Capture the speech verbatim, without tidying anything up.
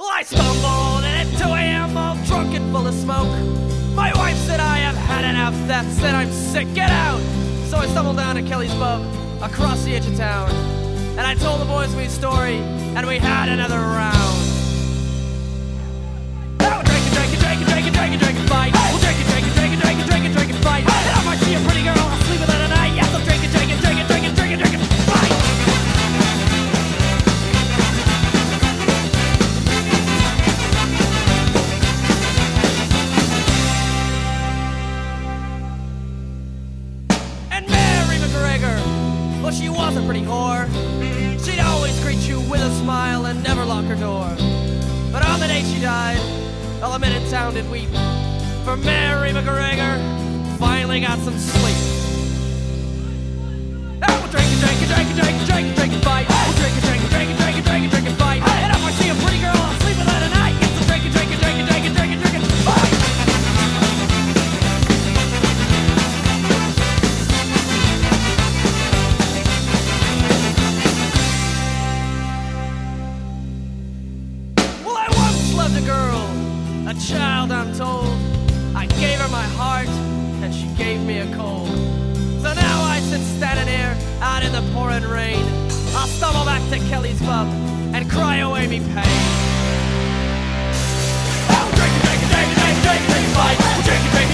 Well, I stumbled in at two a.m. all drunk and full of smoke. My wife said I have had enough, that said I'm sick, get out! So I stumbled down to Kelly's Pub, across the edge of town. And I told the boys my story, and we had another round. Oh, drink and drink and drink and drink and drink and drink and fight. We'll drink and drink and drink and drink and drink and drink and fight. And if I see a pretty girl, I'll sleep with her tonight. Yes, I'll drink and drink and drink and drink and drink and drink and fight. And Mary McGregor, well, she was a pretty whore. She'd always greet you with a smile and never lock her door. But on the day she died, all the men in town did weep, for Mary McGregor finally got some sleep. And we'll drink and drink and drink and drink and drink and drink and fight. We'll drink and drink and drink and drink and drink and drink and fight. And if I see a pretty girl, I'll sleep with her tonight. Yes, we'll drink and drink and drink and drink and drink and drink and fight. Well, I once loved a girl, a child I'm told. I gave her my heart, and she gave me a cold. So now I sit standing here, out in the pouring rain. I'll stumble back to Kelly's Pub, and cry away me pain. Oh, drink and drink and drink and drink and drink and drink and fight. Drink and drink